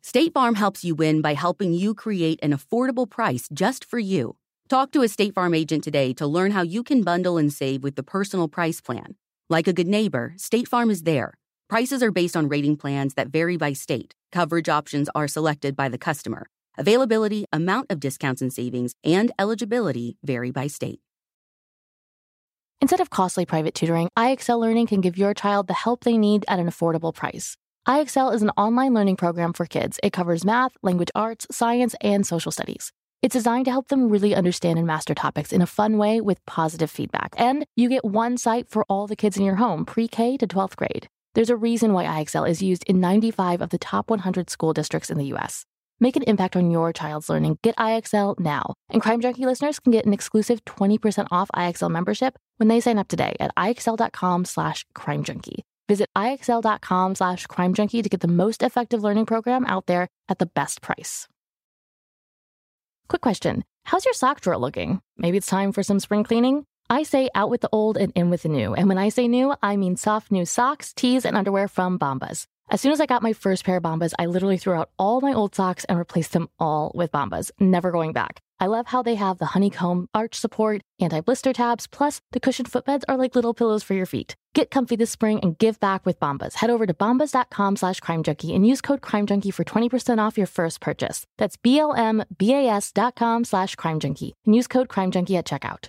State Farm helps you win by helping you create an affordable price just for you. Talk to a State Farm agent today to learn how you can bundle and save with the Personal Price Plan. Like a good neighbor, State Farm is there. Prices are based on rating plans that vary by state. Coverage options are selected by the customer. Availability, amount of discounts and savings, and eligibility vary by state. Instead of costly private tutoring, IXL Learning can give your child the help they need at an affordable price. IXL is an online learning program for kids. It covers math, language arts, science, and social studies. It's designed to help them really understand and master topics in a fun way with positive feedback. And you get one site for all the kids in your home, pre-K to 12th grade. There's a reason why IXL is used in 95 of the top 100 school districts in the U.S. Make an impact on your child's learning. Get IXL now. And Crime Junkie listeners can get an exclusive 20% off IXL membership when they sign up today at IXL.com/CrimeJunkie. Visit IXL.com/CrimeJunkie to get the most effective learning program out there at the best price. Quick question. How's your sock drawer looking? Maybe it's time for some spring cleaning? I say out with the old and in with the new. And when I say new, I mean soft new socks, tees, and underwear from Bombas. As soon as I got my first pair of Bombas, I literally threw out all my old socks and replaced them all with Bombas, never going back. I love how they have the honeycomb arch support, anti-blister tabs, plus the cushioned footbeds are like little pillows for your feet. Get comfy this spring and give back with Bombas. Head over to bombas.com/crimejunkie and use code CrimeJunkie for 20% off your first purchase. That's BLMBAS.com/CrimeJunkie and use code CrimeJunkie at checkout.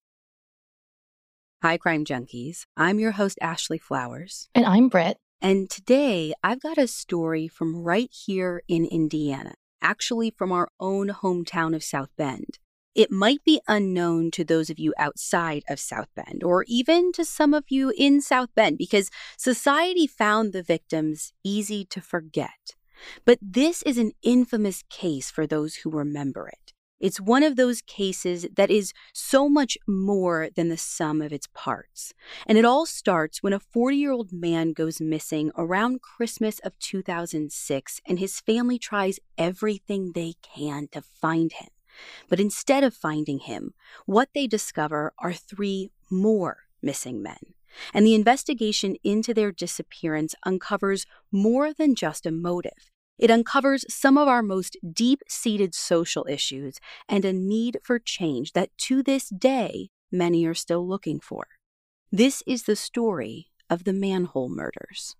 Hi, Crime Junkies. I'm your host, Ashley Flowers. And I'm Britt. And today, I've got a story from right here in Indiana, actually from our own hometown of South Bend. It might be unknown to those of you outside of South Bend, or even to some of you in South Bend, because society found the victims easy to forget. But this is an infamous case for those who remember it. It's one of those cases that is so much more than the sum of its parts. And it all starts when a 40-year-old man goes missing around Christmas of 2006, and his family tries everything they can to find him. But instead of finding him, what they discover are 3 more missing men. And the investigation into their disappearance uncovers more than just a motive. It uncovers some of our most deep-seated social issues and a need for change that to this day, many are still looking for. This is the story of the Manhole Murders.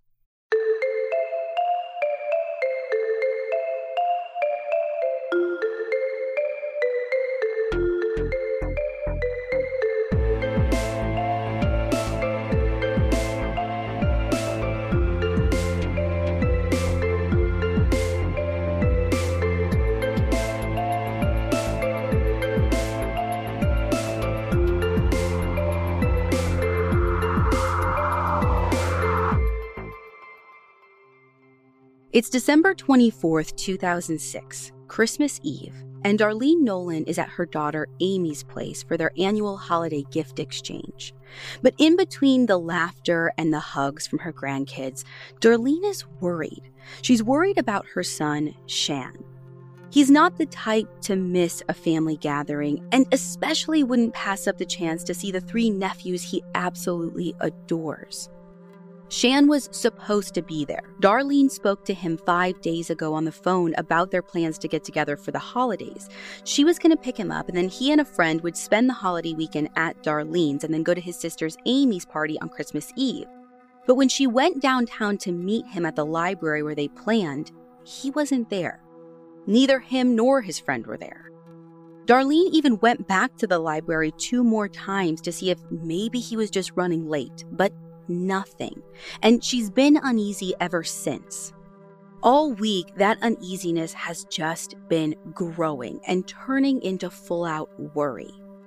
It's December 24th, 2006, Christmas Eve, and Darlene Nolan is at her daughter Amy's place for their annual holiday gift exchange. But in between the laughter and the hugs from her grandkids, Darlene is worried. She's worried about her son, Shan. He's not the type to miss a family gathering, and especially wouldn't pass up the chance to see the 3 nephews he absolutely adores. Shan was supposed to be there. Darlene spoke to him 5 days ago on the phone about their plans to get together for the holidays. She was going to pick him up, and then he and a friend would spend the holiday weekend at Darlene's and then go to his sister's Amy's party on Christmas Eve. But when she went downtown to meet him at the library where they planned, he wasn't there. Neither him nor his friend were there. Darlene even went back to the library 2 more times to see if maybe he was just running late, but nothing. And she's been uneasy ever since. All week, that uneasiness has just been growing and turning into full-out worry.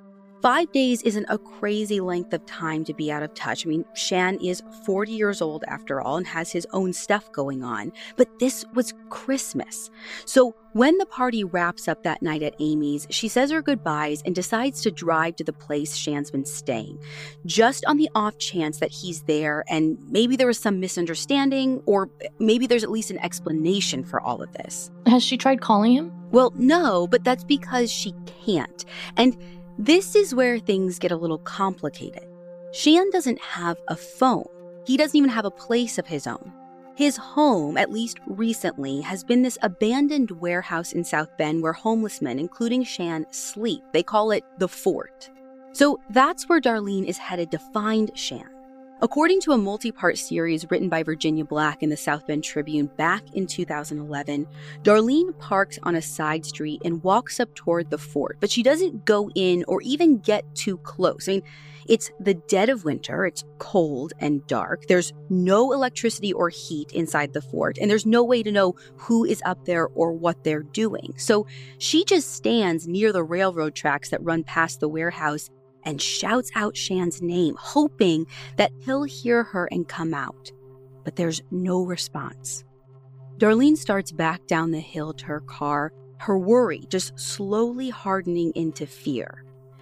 5 days isn't a crazy length of time to be out of touch. I mean, Shan is 40 years old after all and has his own stuff going on. But this was Christmas. So when the party wraps up that night at Amy's, she says her goodbyes and decides to drive to the place Shan's been staying, just on the off chance that he's there and maybe there was some misunderstanding, or maybe there's at least an explanation for all of this. Has she tried calling him? Well, no, but that's because she can't. And this is where things get a little complicated. Shan doesn't have a phone. He doesn't even have a place of his own. His home, at least recently, has been this abandoned warehouse in South Bend where homeless men, including Shan, sleep. They call it the Fort. So that's where Darlene is headed to find Shan. According to a multi-part series written by Virginia Black in the South Bend Tribune back in 2011, Darlene parks on a side street and walks up toward the fort, but she doesn't go in or even get too close. I mean, it's the dead of winter, it's cold and dark, there's no electricity or heat inside the fort, and there's no way to know who is up there or what they're doing. So she just stands near the railroad tracks that run past the warehouse and shouts out Shan's name, hoping that he'll hear her and come out. But there's no response. Darlene starts back down the hill to her car, her worry just slowly hardening into fear.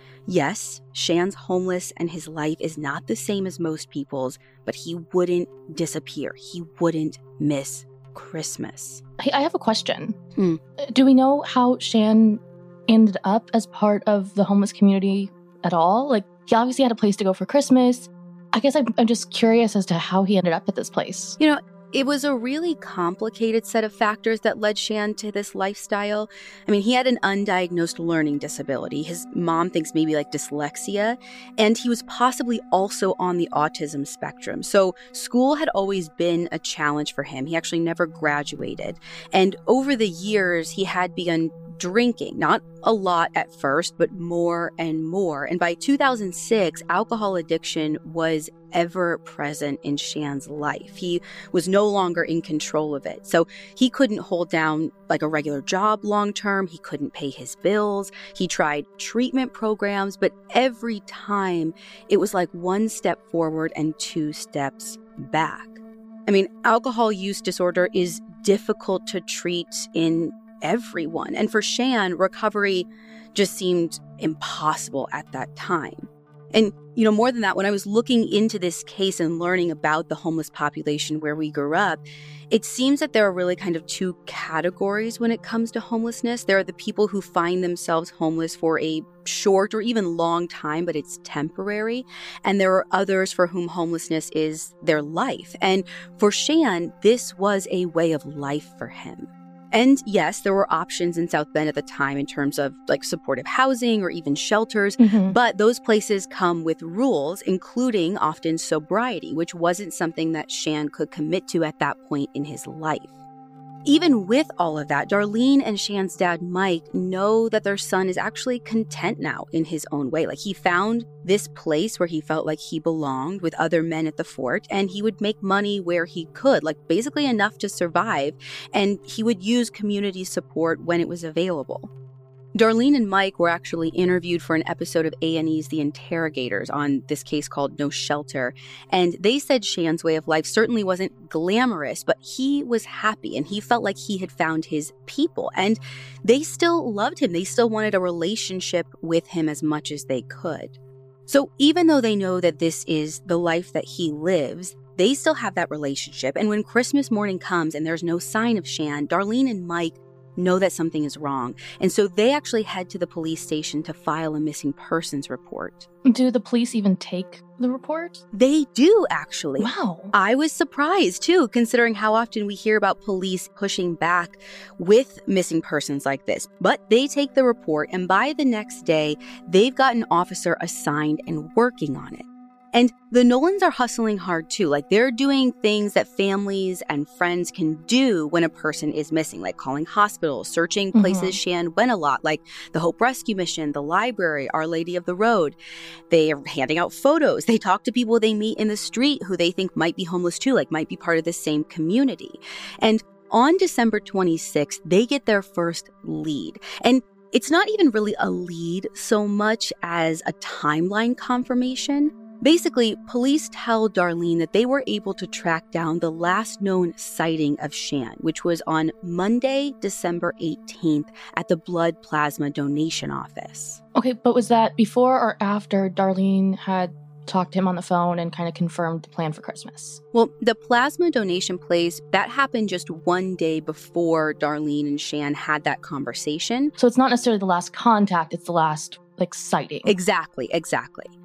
Yes, Shan's homeless and his life is not the same as most people's, but he wouldn't disappear. He wouldn't miss Christmas. I have a question. Do we know how Shan ended up as part of the homeless community at all? Like, he obviously had a place to go for Christmas. I guess I'm just curious as to how he ended up at this place. You know, it was a really complicated set of factors that led Shan to this lifestyle. I mean, he had an undiagnosed learning disability. His mom thinks maybe like dyslexia, and he was possibly also on the autism spectrum. So school had always been a challenge for him. He actually never graduated. And over the years, he had begun drinking, not a lot at first, but more and more. And by 2006, alcohol addiction was ever present in Shan's life. He was no longer in control of it. So he couldn't hold down like a regular job long term. He couldn't pay his bills. He tried treatment programs, but every time it was like one step forward and two steps back. I mean, alcohol use disorder is difficult to treat in everyone. And for Shan, recovery just seemed impossible at that time. And, you know, more than that, when I was looking into this case and learning about the homeless population where we grew up, it seems that there are really kind of two categories when it comes to homelessness. There are the people who find themselves homeless for a short or even long time, but it's temporary. And there are others for whom homelessness is their life. And for Shan, this was a way of life for him. And yes, there were options in South Bend at the time in terms of like supportive housing or even shelters, but those places come with rules, including often sobriety, which wasn't something that Shan could commit to at that point in his life. Even with all of that, Darlene and Shan's dad, Mike, know that their son is actually content now in his own way. Like, he found this place where he felt like he belonged with other men at the fort, and he would make money where he could, like basically enough to survive, and he would use community support when it was available. Darlene and Mike were actually interviewed for an episode of A&E's The Interrogators on this case called No Shelter, and they said Shan's way of life certainly wasn't glamorous, but he was happy and he felt like he had found his people, and they still loved him. They still wanted a relationship with him as much as they could. So even though they know that this is the life that he lives, they still have that relationship, and when Christmas morning comes and there's no sign of Shan, Darlene and Mike know that something is wrong. And so they actually head to the police station to file a missing persons report. Do the police even take the report? They do, actually. Wow. I was surprised, too, considering how often we hear about police pushing back with missing persons like this. But they take the report, and by the next day, they've got an officer assigned and working on it. And the Nolans are hustling hard, too. Like, they're doing things that families and friends can do when a person is missing, like calling hospitals, searching places Shan went a lot, like the Hope Rescue Mission, the library, Our Lady of the Road. They are handing out photos. They talk to people they meet in the street who they think might be homeless, too, like might be part of the same community. And on December 26th, they get their first lead. And it's not even really a lead so much as a timeline confirmation. Basically, police tell Darlene that they were able to track down the last known sighting of Shan, which was on Monday, December 18th at the blood plasma donation office. Okay, but was that before or after Darlene had talked to him on the phone and kind of confirmed the plan for Christmas? Well, the plasma donation place, that happened just one day before Darlene and Shan had that conversation. So it's not necessarily the last contact, it's the last, sighting. Exactly.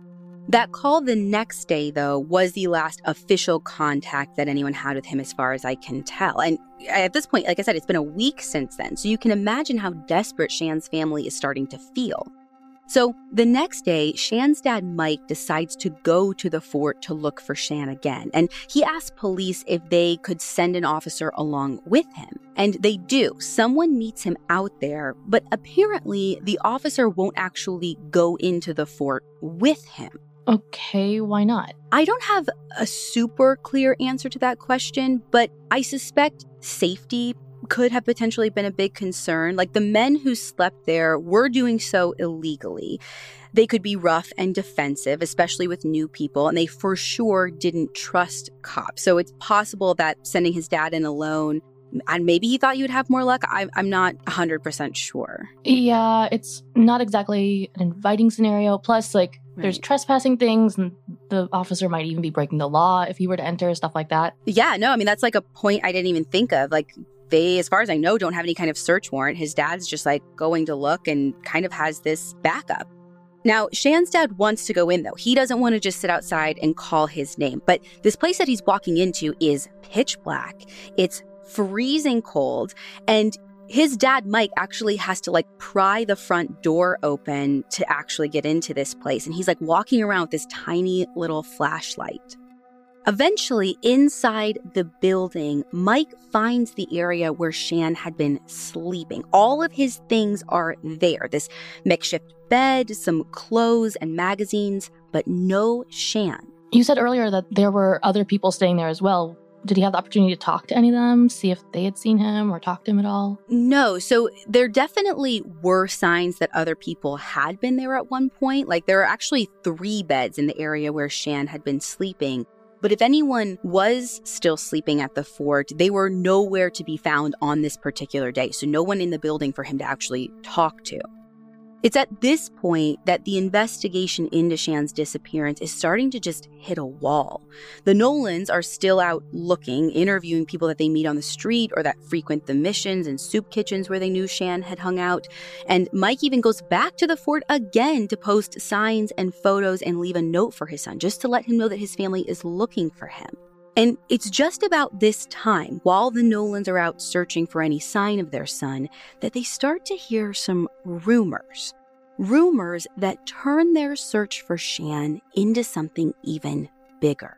That call the next day, though, was the last official contact that anyone had with him as far as I can tell. And at this point, like I said, it's been a week since then, so you can imagine how desperate Shan's family is starting to feel. So the next day, Shan's dad, Mike, decides to go to the fort to look for Shan again. And he asks police if they could send an officer along with him. And they do. Someone meets him out there, but apparently the officer won't actually go into the fort with him. Okay, why not? I don't have a super clear answer to that question, but I suspect safety could have potentially been a big concern. Like, the men who slept there were doing so illegally. They could be rough and defensive, especially with new people, and they for sure didn't trust cops. So it's possible that sending his dad in alone, and maybe he thought he would have more luck. I'm not 100% sure. Yeah, it's not exactly an inviting scenario. Plus, there's trespassing things, and the officer might even be breaking the law if he were to enter, stuff like that. Yeah, no, I mean, that's like a point I didn't even think of. Like, they, as far as I know, don't have any kind of search warrant. His dad's just going to look and kind of has this backup. Now, Shan's dad wants to go in, though. He doesn't want to just sit outside and call his name. But this place that he's walking into is pitch black. It's freezing cold. And his dad, Mike, actually has to pry the front door open to actually get into this place. And he's walking around with this tiny little flashlight. Eventually, inside the building, Mike finds the area where Shan had been sleeping. All of his things are there. This makeshift bed, some clothes and magazines, but no Shan. You said earlier that there were other people staying there as well. Did he have the opportunity to talk to any of them, see if they had seen him or talked to him at all? No. So there definitely were signs that other people had been there at one point. There are actually 3 beds in the area where Shan had been sleeping. But if anyone was still sleeping at the fort, they were nowhere to be found on this particular day. So no one in the building for him to actually talk to. It's at this point that the investigation into Shan's disappearance is starting to just hit a wall. The Nolans are still out looking, interviewing people that they meet on the street or that frequent the missions and soup kitchens where they knew Shan had hung out. And Mike even goes back to the fort again to post signs and photos and leave a note for his son, just to let him know that his family is looking for him. And it's just about this time, while the Nolans are out searching for any sign of their son, that they start to hear some rumors. Rumors that turn their search for Shan into something even bigger.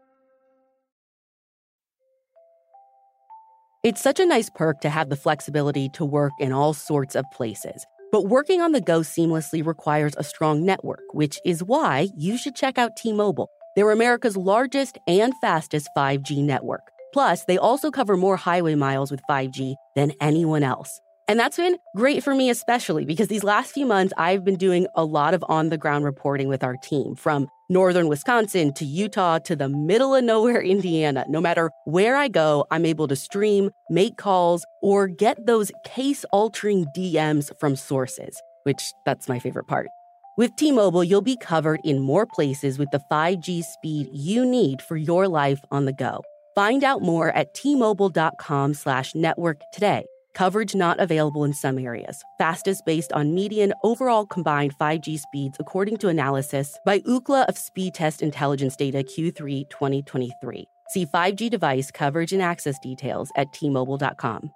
It's such a nice perk to have the flexibility to work in all sorts of places. But working on the go seamlessly requires a strong network, which is why you should check out T-Mobile. They're America's largest and fastest 5G network. Plus, they also cover more highway miles with 5G than anyone else. And that's been great for me especially because these last few months, I've been doing a lot of on-the-ground reporting with our team, from northern Wisconsin to Utah to the middle of nowhere, Indiana. No matter where I go, I'm able to stream, make calls, or get those case-altering DMs from sources, which that's my favorite part. With T-Mobile, you'll be covered in more places with the 5G speed you need for your life on the go. Find out more at T-Mobile.com/network today. Coverage not available in some areas. Fastest based on median overall combined 5G speeds according to analysis by Ookla of Speed Test Intelligence Data Q3 2023. See 5G device coverage and access details at T-Mobile.com.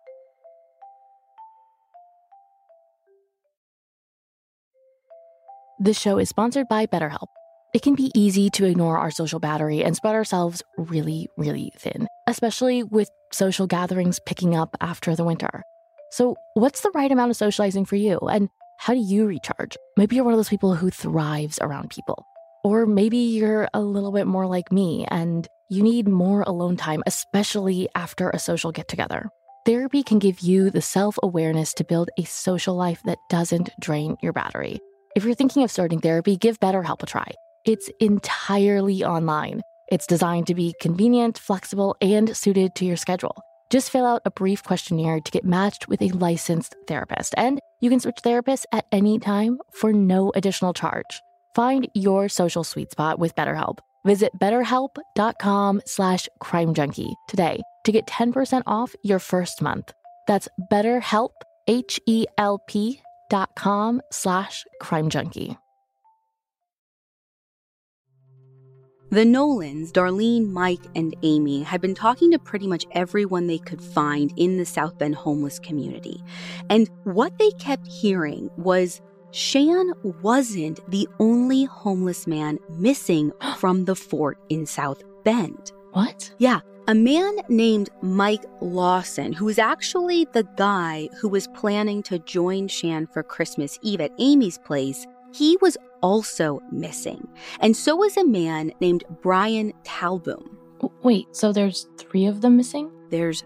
This show is sponsored by BetterHelp. It can be easy to ignore our social battery and spread ourselves really, really thin, especially with social gatherings picking up after the winter. So what's the right amount of socializing for you? And how do you recharge? Maybe you're one of those people who thrives around people. Or maybe you're a little bit more like me and you need more alone time, especially after a social get-together. Therapy can give you the self-awareness to build a social life that doesn't drain your battery. If you're thinking of starting therapy, give BetterHelp a try. It's entirely online. It's designed to be convenient, flexible, and suited to your schedule. Just fill out a brief questionnaire to get matched with a licensed therapist, and you can switch therapists at any time for no additional charge. Find your social sweet spot with BetterHelp. Visit BetterHelp.com/CrimeJunkie today to get 10% off your first month. That's BetterHelp, HELP.com/CrimeJunkie. The Nolans, Darlene, Mike, and Amy, had been talking to pretty much everyone they could find in the South Bend homeless community. And what they kept hearing was Shan wasn't the only homeless man missing from the fort in South Bend. What? Yeah, a man named Mike Lawson, who was actually the guy who was planning to join Shan for Christmas Eve at Amy's place, he was also missing. And so was a man named Brian Talboom. Wait, so there's 3 of them missing? There's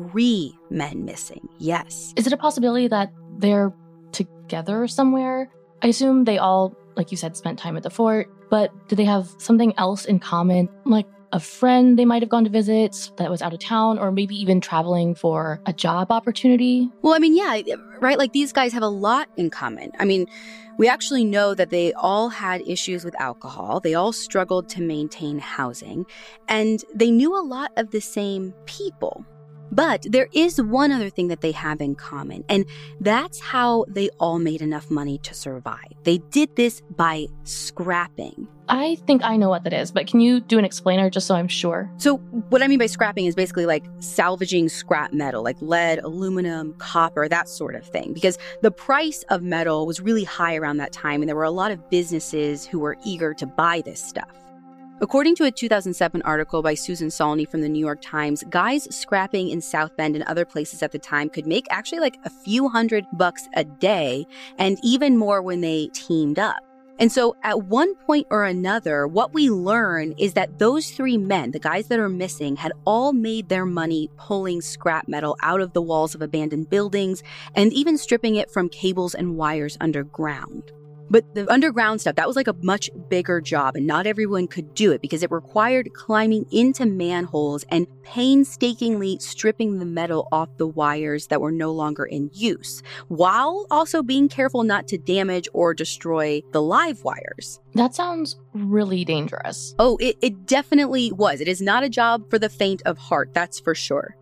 3 men missing, yes. Is it a possibility that they're together somewhere? I assume they all, like you said, spent time at the fort, but do they have something else in common? Like a friend they might have gone to visit that was out of town, or maybe even traveling for a job opportunity? Well, I mean, yeah, right? Like these guys have a lot in common. I mean, we actually know that they all had issues with alcohol. They all struggled to maintain housing, and they knew a lot of the same people. But there is one other thing that they have in common, and that's how they all made enough money to survive. They did this by scrapping. I think I know what that is, but can you do an explainer just so I'm sure? So what I mean by scrapping is basically like salvaging scrap metal, like lead, aluminum, copper, that sort of thing. Because the price of metal was really high around that time, and there were a lot of businesses who were eager to buy this stuff. According to a 2007 article by Susan Salney from the New York Times, guys scrapping in South Bend and other places at the time could make actually like a few $100 a day, and even more when they teamed up. And so at one point or another, what we learn is that those 3 men, the guys that are missing, had all made their money pulling scrap metal out of the walls of abandoned buildings and even stripping it from cables and wires underground. But the underground stuff, that was like a much bigger job, and not everyone could do it because it required climbing into manholes and painstakingly stripping the metal off the wires that were no longer in use, while also being careful not to damage or destroy the live wires. That sounds really dangerous. Oh, it definitely was. It is not a job for the faint of heart, that's for sure.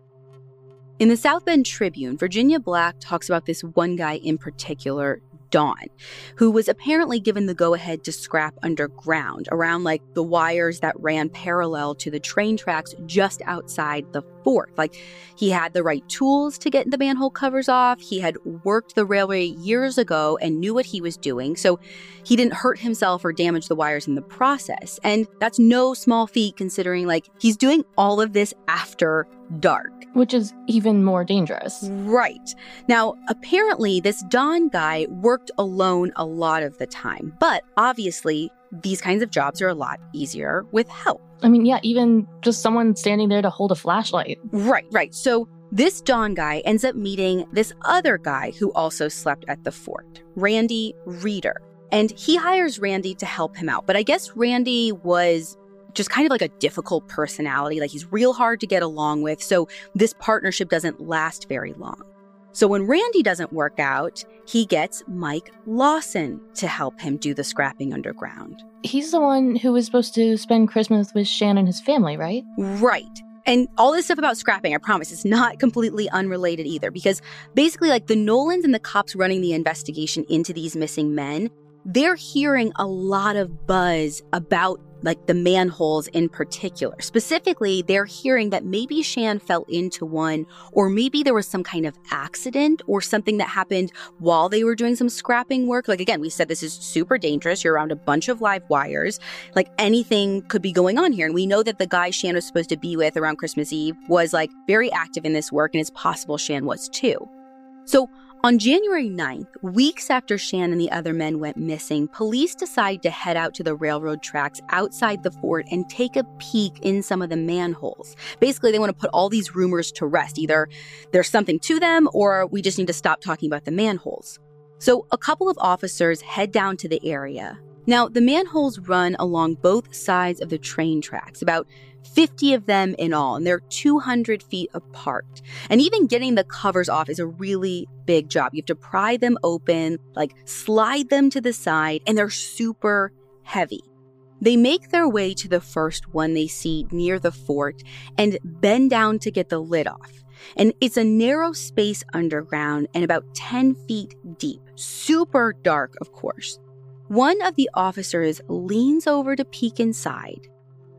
In the South Bend Tribune, Virginia Black talks about this one guy in particular, Don, who was apparently given the go-ahead to scrap underground around like the wires that ran parallel to the train tracks just outside the fort. Like he had the right tools to get the manhole covers off. He had worked the railway years ago and knew what he was doing. So he didn't hurt himself or damage the wires in the process. And that's no small feat considering like he's doing all of this after dark. Which is even more dangerous. Right. Now, apparently, this Don guy worked alone a lot of the time. But obviously, these kinds of jobs are a lot easier with help. I mean, yeah, even just someone standing there to hold a flashlight. Right. So this Don guy ends up meeting this other guy who also slept at the fort, Randy Reeder. And he hires Randy to help him out. But I guess Randy was just kind of like a difficult personality. Like he's real hard to get along with. So this partnership doesn't last very long. So when Randy doesn't work out, he gets Mike Lawson to help him do the scrapping underground. He's the one who was supposed to spend Christmas with Shan and his family, right? Right. And all this stuff about scrapping, I promise, is not completely unrelated either. Because basically, like the Nolans and the cops running the investigation into these missing men, they're hearing a lot of buzz about like the manholes in particular. Specifically, they're hearing that maybe Shan fell into one, or maybe there was some kind of accident or something that happened while they were doing some scrapping work. Like, again, we said this is super dangerous. You're around a bunch of live wires. Like, anything could be going on here. And we know that the guy Shan was supposed to be with around Christmas Eve was, like, very active in this work, and it's possible Shan was too. So, on January 9th, weeks after Shan and the other men went missing, police decide to head out to the railroad tracks outside the fort and take a peek in some of the manholes. Basically, they want to put all these rumors to rest. Either there's something to them or we just need to stop talking about the manholes. So a couple of officers head down to the area. Now, the manholes run along both sides of the train tracks, about 50 of them in all, and they're 200 feet apart. And even getting the covers off is a really big job. You have to pry them open, like slide them to the side, and they're super heavy. They make their way to the first one they see near the fort and bend down to get the lid off. And it's a narrow space underground and about 10 feet deep, super dark, of course. One of the officers leans over to peek inside,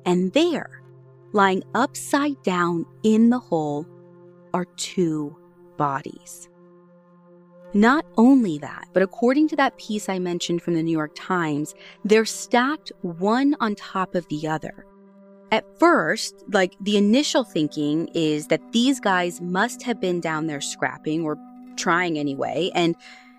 And there, lying upside down in the hole, are 2 bodies. Not only that, but according to that piece I mentioned from the New York Times, they're stacked one on top of the other. At first, the initial thinking is that these guys must have been down there scrapping or trying anyway and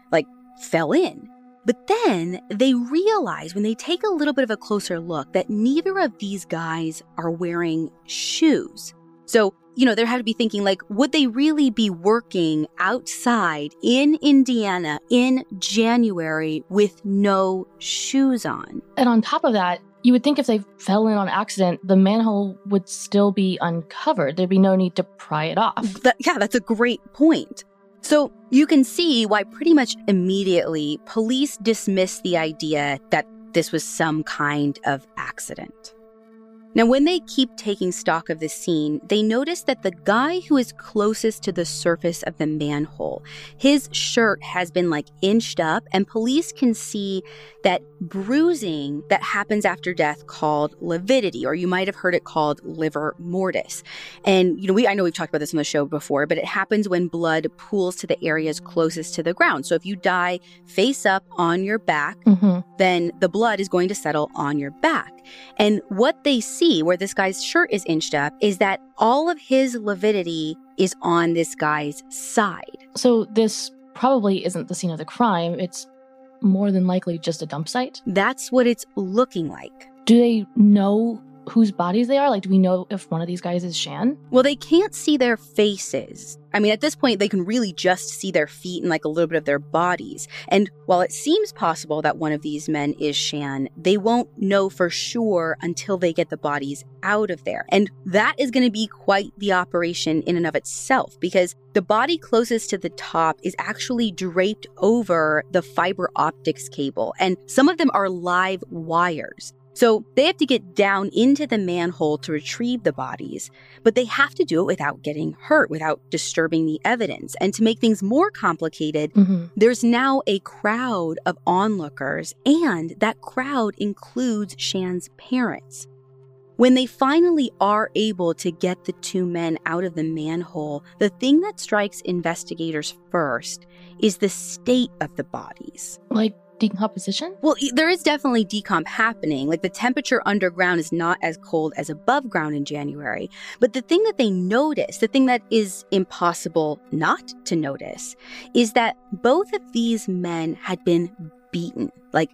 fell in. But then they realize when they take a little bit of a closer look that neither of these guys are wearing shoes. So, they had to be thinking would they really be working outside in Indiana in January with no shoes on? And on top of that, you would think if they fell in on accident, the manhole would still be uncovered. There'd be no need to pry it off. That's a great point. So you can see why pretty much immediately police dismiss the idea that this was some kind of accident. Now, when they keep taking stock of the scene, they notice that the guy who is closest to the surface of the manhole, his shirt has been inched up, and police can see that bruising that happens after death called lividity, or you might have heard it called livor mortis. And, I know we've talked about this on the show before, but it happens when blood pools to the areas closest to the ground. So if you die face up on your back, then the blood is going to settle on your back. And what they see where this guy's shirt is inched up is that all of his lividity is on this guy's side. So this probably isn't the scene of the crime. It's more than likely just a dump site. That's what it's looking like. Do they know whose bodies they are? Do we know if one of these guys is Shan? Well, they can't see their faces. At this point, they can really just see their feet and a little bit of their bodies. And while it seems possible that one of these men is Shan, they won't know for sure until they get the bodies out of there. And that is going to be quite the operation in and of itself, because the body closest to the top is actually draped over the fiber optics cable, and some of them are live wires. So they have to get down into the manhole to retrieve the bodies, but they have to do it without getting hurt, without disturbing the evidence. And to make things more complicated, there's now a crowd of onlookers, and that crowd includes Shan's parents. When they finally are able to get the 2 men out of the manhole, the thing that strikes investigators first is the state of the bodies. Decomposition? Well, there is definitely decomp happening. The temperature underground is not as cold as above ground in January. But the thing that they notice, the thing that is impossible not to notice, is that both of these men had been beaten,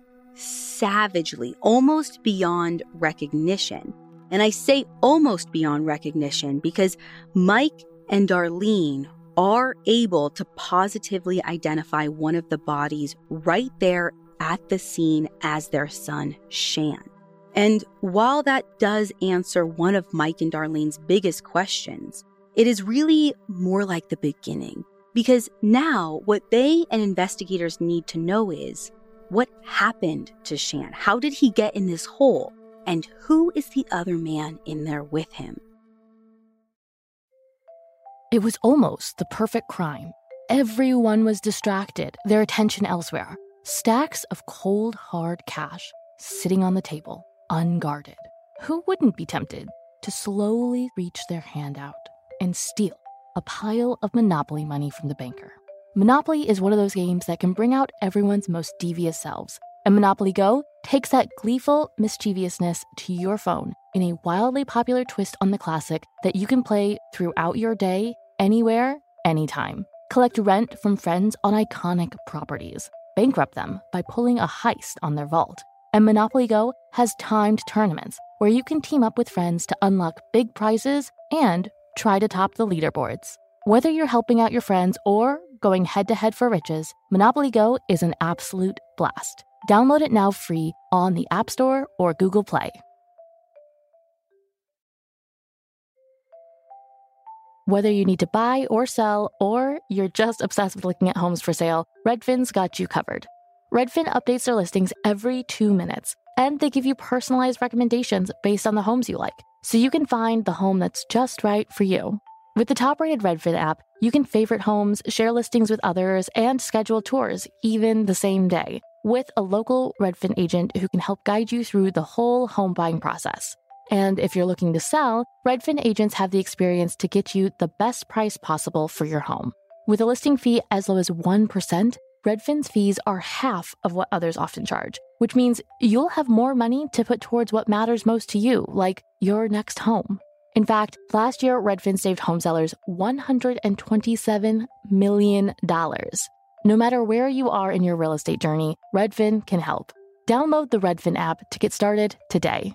savagely, almost beyond recognition. And I say almost beyond recognition because Mike and Darlene are able to positively identify one of the bodies right there at the scene as their son, Shan. And while that does answer one of Mike and Darlene's biggest questions, it is really more like the beginning. Because now what they and investigators need to know is, what happened to Shan? How did he get in this hole? And who is the other man in there with him? It was almost the perfect crime. Everyone was distracted, their attention elsewhere. Stacks of cold, hard cash sitting on the table, unguarded. Who wouldn't be tempted to slowly reach their hand out and steal a pile of Monopoly money from the banker? Monopoly is one of those games that can bring out everyone's most devious selves. And Monopoly Go takes that gleeful mischievousness to your phone in a wildly popular twist on the classic that you can play throughout your day, anywhere, anytime. Collect rent from friends on iconic properties. Bankrupt them by pulling a heist on their vault. And Monopoly Go has timed tournaments where you can team up with friends to unlock big prizes and try to top the leaderboards. Whether you're helping out your friends or going head-to-head for riches, Monopoly Go is an absolute blast. Download it now free on the App Store or Google Play. Whether you need to buy or sell, or you're just obsessed with looking at homes for sale, Redfin's got you covered. Redfin updates their listings every 2 minutes, and they give you personalized recommendations based on the homes you like, so you can find the home that's just right for you. With the top-rated Redfin app, you can favorite homes, share listings with others, and schedule tours, even the same day, with a local Redfin agent who can help guide you through the whole home buying process. And if you're looking to sell, Redfin agents have the experience to get you the best price possible for your home. With a listing fee as low as 1%, Redfin's fees are half of what others often charge, which means you'll have more money to put towards what matters most to you, like your next home. In fact, last year, Redfin saved home sellers $127 million. No matter where you are in your real estate journey, Redfin can help. Download the Redfin app to get started today.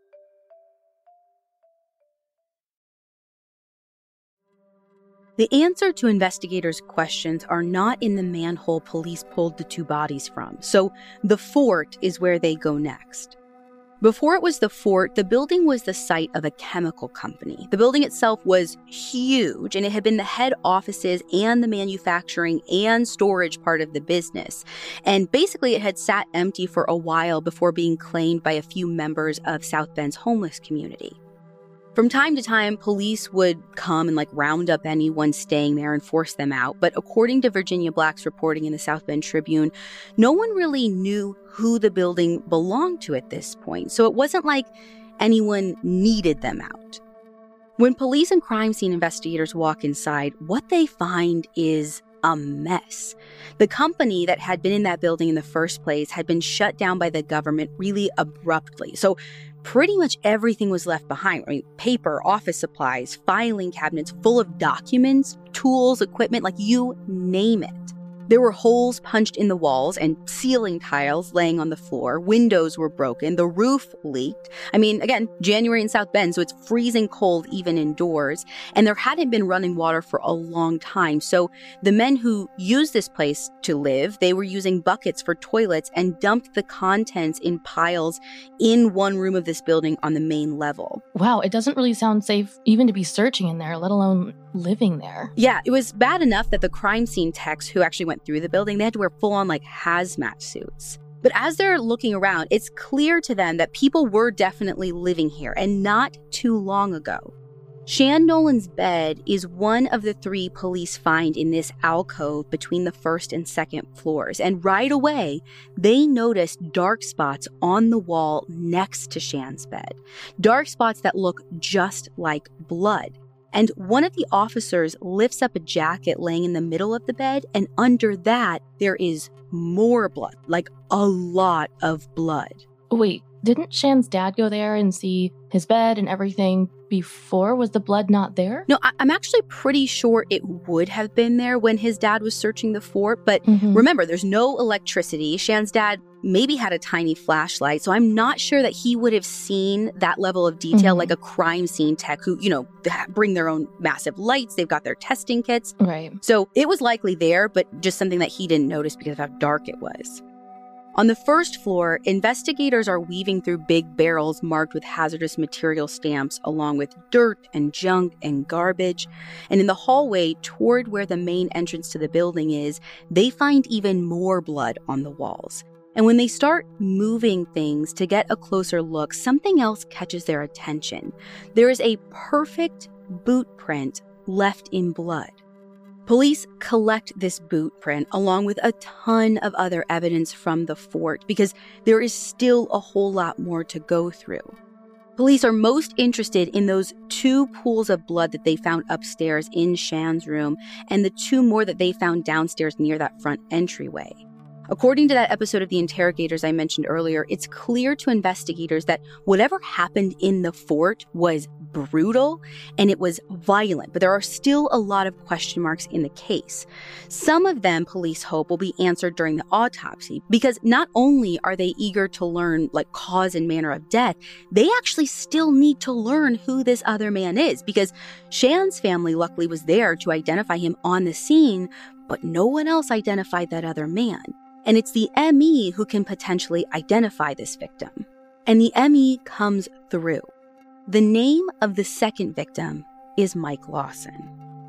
The answer to investigators' questions are not in the manhole police pulled the two bodies from, so the fort is where they go next. Before it was the fort, the building was the site of a chemical company. The building itself was huge, and it had been the head offices and the manufacturing and storage part of the business. And basically, it had sat empty for a while before being claimed by a few members of South Bend's homeless community. From time to time, police would come and round up anyone staying there and force them out. But according to Virginia Black's reporting in the South Bend Tribune, no one really knew who the building belonged to at this point. So it wasn't like anyone needed them out. When police and crime scene investigators walk inside, what they find is a mess. The company that had been in that building in the first place had been shut down by the government really abruptly. So pretty much everything was left behind. Paper, office supplies, filing cabinets full of documents, tools, equipment, you name it. There were holes punched in the walls and ceiling tiles laying on the floor. Windows were broken. The roof leaked. Again, January in South Bend, so it's freezing cold even indoors. And there hadn't been running water for a long time. So the men who used this place to live, they were using buckets for toilets and dumped the contents in piles in one room of this building on the main level. Wow, it doesn't really sound safe even to be searching in there, let alone living there. Yeah, it was bad enough that the crime scene techs who actually went through the building, they had to wear full-on hazmat suits. But as they're looking around, it's clear to them that people were definitely living here, and not too long ago. Shan Nolan's bed is one of the three police find in this alcove between the first and second floors. And right away, they noticed dark spots on the wall next to Shan's bed. Dark spots that look just like blood. And one of the officers lifts up a jacket laying in the middle of the bed, and under that, there is more blood, a lot of blood. Wait, didn't Shan's dad go there and see his bed and everything before? Was the blood not there? No, I'm actually pretty sure it would have been there when his dad was searching the fort. But remember, there's no electricity. Shan's dad maybe had a tiny flashlight, so I'm not sure that he would have seen that level of detail like a crime scene tech who, bring their own massive lights. They've got their testing kits. Right. So it was likely there, but just something that he didn't notice because of how dark it was. On the first floor, investigators are weaving through big barrels marked with hazardous material stamps, along with dirt and junk and garbage. And in the hallway toward where the main entrance to the building is, they find even more blood on the walls. And when they start moving things to get a closer look, something else catches their attention. There is a perfect boot print left in blood. Police collect this boot print along with a ton of other evidence from the fort because there is still a whole lot more to go through. Police are most interested in those 2 pools of blood that they found upstairs in Shan's room and the 2 more that they found downstairs near that front entryway. According to that episode of The Interrogators I mentioned earlier, it's clear to investigators that whatever happened in the fort was brutal and it was violent, but there are still a lot of question marks in the case. Some of them, police hope, will be answered during the autopsy because not only are they eager to learn cause and manner of death, they actually still need to learn who this other man is because Shan's family luckily was there to identify him on the scene, but no one else identified that other man. And it's the ME who can potentially identify this victim. And the ME comes through. The name of the second victim is Mike Lawson.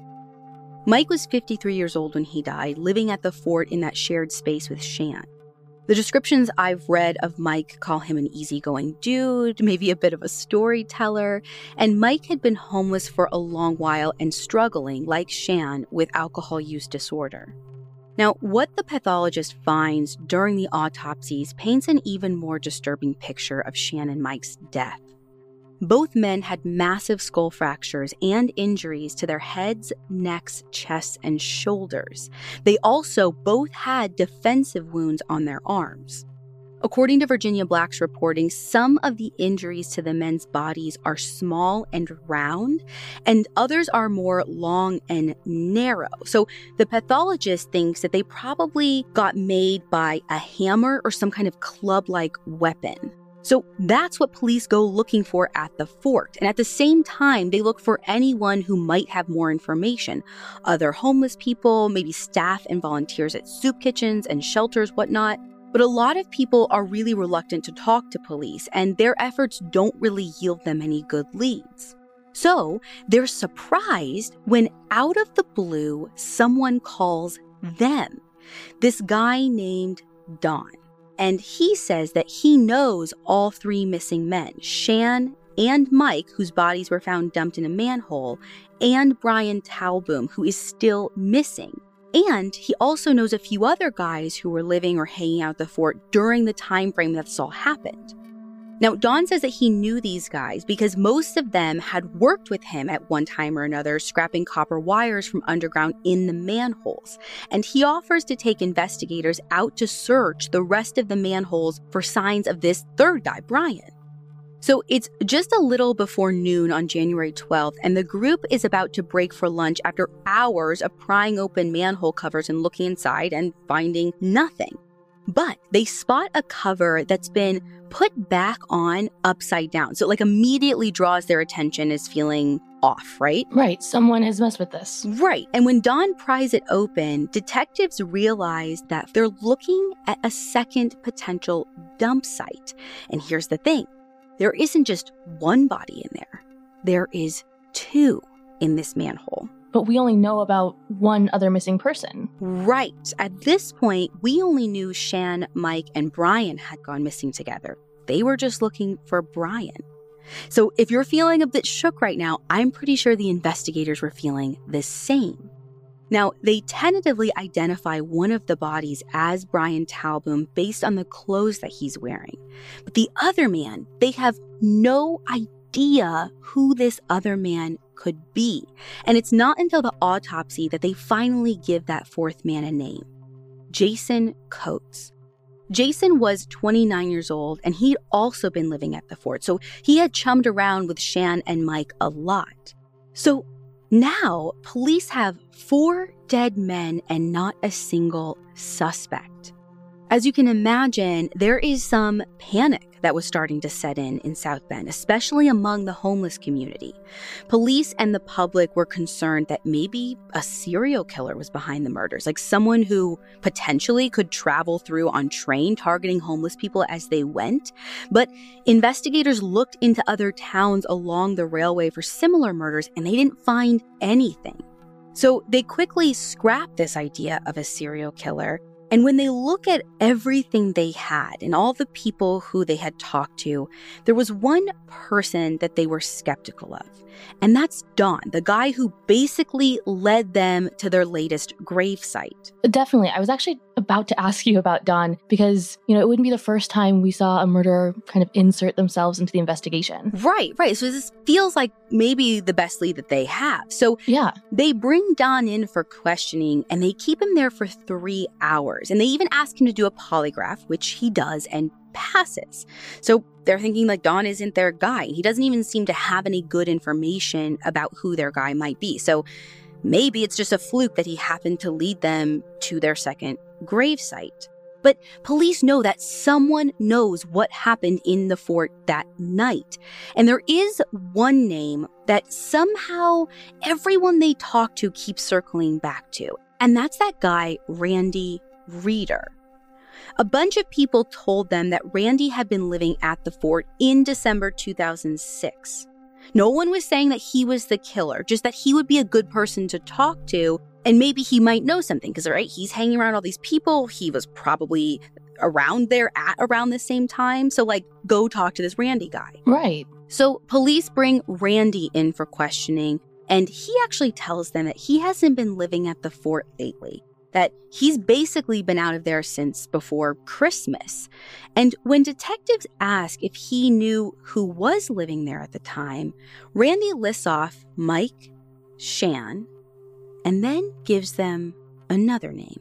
Mike was 53 years old when he died, living at the fort in that shared space with Shan. The descriptions I've read of Mike call him an easygoing dude, maybe a bit of a storyteller, and Mike had been homeless for a long while and struggling, like Shan, with alcohol use disorder. Now, what the pathologist finds during the autopsies paints an even more disturbing picture of Shan and Mike's death. Both men had massive skull fractures and injuries to their heads, necks, chests, and shoulders. They also both had defensive wounds on their arms. According to Virginia Black's reporting, some of the injuries to the men's bodies are small and round, and others are more long and narrow. So the pathologist thinks that they probably got made by a hammer or some kind of club-like weapon. So that's what police go looking for at the fort. And at the same time, they look for anyone who might have more information. Other homeless people, maybe staff and volunteers at soup kitchens and shelters, whatnot. But a lot of people are really reluctant to talk to police, and their efforts don't really yield them any good leads. So they're surprised when, out of the blue, someone calls them. This guy named Don. And he says that he knows all three missing men, Shan and Mike, whose bodies were found dumped in a manhole, and Brian Talboom, who is still missing. And he also knows a few other guys who were living or hanging out at the fort during the time frame that this all happened. Now, Don says that he knew these guys because most of them had worked with him at one time or another, scrapping copper wires from underground in the manholes. And he offers to take investigators out to search the rest of the manholes for signs of this third guy, Brian. So it's just a little before noon on January 12th, and the group is about to break for lunch after hours of prying open manhole covers and looking inside and finding nothing. But they spot a cover that's been put back on upside down. So it immediately draws their attention as feeling off, right? Right. Someone has messed with this. Right. And when Don pries it open, detectives realize that they're looking at a second potential dump site. And here's the thing. There isn't just one body in there. There is two in this manhole. But we only know about one other missing person. Right. At this point, we only knew Shan, Mike, and Brian had gone missing together. They were just looking for Brian. So if you're feeling a bit shook right now, I'm pretty sure the investigators were feeling the same. Now, they tentatively identify one of the bodies as Brian Talboom based on the clothes that he's wearing. But the other man, they have no idea who this other man could be. And it's not until the autopsy that they finally give that fourth man a name. Jason Coates. Jason was 29 years old, and he'd also been living at the fort, so he had chummed around with Shan and Mike a lot. So now, police have 4 dead men and not a single suspect. As you can imagine, there is some panic that was starting to set in South Bend, especially among the homeless community. Police and the public were concerned that maybe a serial killer was behind the murders, someone who potentially could travel through on train targeting homeless people as they went. But investigators looked into other towns along the railway for similar murders, and they didn't find anything. So they quickly scrapped this idea of a serial killer. And when they look at everything they had and all the people who they had talked to, there was one person that they were skeptical of. And that's Don, the guy who basically led them to their latest gravesite. Definitely. I was actually about to ask you about Don because, it wouldn't be the first time we saw a murderer kind of insert themselves into the investigation. Right. So this feels like maybe the best lead that they have. So yeah, they bring Don in for questioning, and they keep him there for 3 hours. And they even ask him to do a polygraph, which he does and passes. So they're thinking Don isn't their guy. He doesn't even seem to have any good information about who their guy might be. So maybe it's just a fluke that he happened to lead them to their second gravesite. But police know that someone knows what happened in the fort that night. And there is one name that somehow everyone they talk to keeps circling back to. And that's that guy, Randy Reeder. A bunch of people told them that Randy had been living at the fort in December 2006. No one was saying that he was the killer, just that he would be a good person to talk to, and maybe he might know something, because, right, he's hanging around all these people. He was probably around there at around the same time. So, go talk to this Randy guy. Right. So police bring Randy in for questioning, and he actually tells them that he hasn't been living at the fort lately. that he's basically been out of there since before Christmas. And when detectives ask if he knew who was living there at the time, Randy lists off Mike, Shan, and then gives them another name.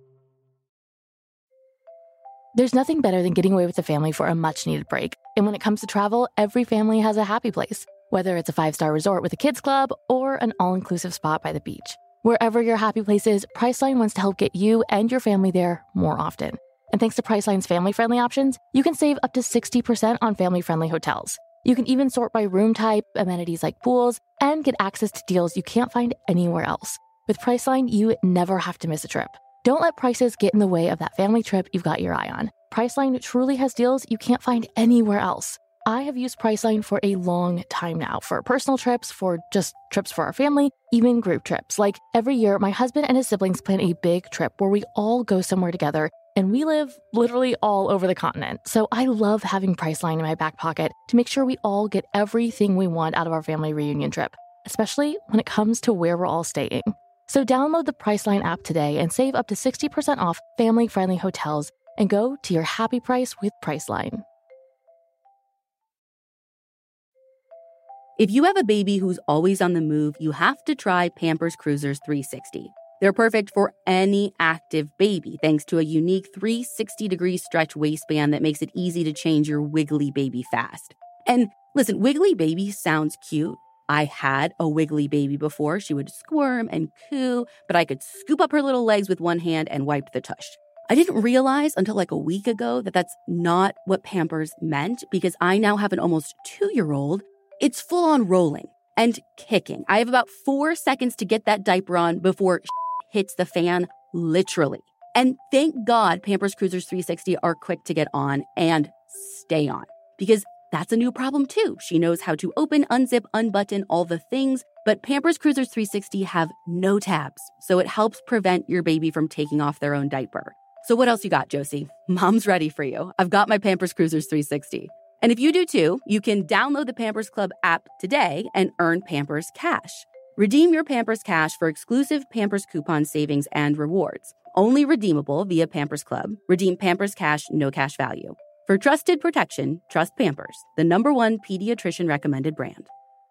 There's nothing better than getting away with the family for a much-needed break. And when it comes to travel, every family has a happy place, whether it's a 5-star resort with a kids club or an all-inclusive spot by the beach. Wherever your happy place is, Priceline wants to help get you and your family there more often. And thanks to Priceline's family-friendly options, you can save up to 60% on family-friendly hotels. You can even sort by room type, amenities like pools, and get access to deals you can't find anywhere else. With Priceline, you never have to miss a trip. Don't let prices get in the way of that family trip you've got your eye on. Priceline truly has deals you can't find anywhere else. I have used Priceline for a long time now, for personal trips, for just trips for our family, even group trips. Like every year, my husband and his siblings plan a big trip where we all go somewhere together, and we live literally all over the continent. So I love having Priceline in my back pocket to make sure we all get everything we want out of our family reunion trip, especially when it comes to where we're all staying. So download the Priceline app today and save up to 60% off family-friendly hotels and go to your happy price with Priceline. If you have a baby who's always on the move, you have to try Pampers Cruisers 360. They're perfect for any active baby thanks to a unique 360-degree stretch waistband that makes it easy to change your wiggly baby fast. And listen, wiggly baby sounds cute. I had a wiggly baby before. She would squirm and coo, but I could scoop up her little legs with one hand and wipe the tush. I didn't realize until like a week ago that that's not what Pampers meant, because I now have an almost 2-year-old. It's full on rolling and kicking. I have about 4 seconds to get that diaper on before hits the fan, literally. And thank God Pampers Cruisers 360 are quick to get on and stay on, because that's a new problem too. She knows how to open, unzip, unbutton, all the things, but Pampers Cruisers 360 have no tabs, so it helps prevent your baby from taking off their own diaper. So what else you got, Josie? Mom's ready for you. I've got my Pampers Cruisers 360. And if you do too, you can download the Pampers Club app today and earn Pampers Cash. Redeem your Pampers Cash for exclusive Pampers coupon savings and rewards. Only redeemable via Pampers Club. Redeem Pampers Cash, no cash value. For trusted protection, trust Pampers, the #1 pediatrician recommended brand.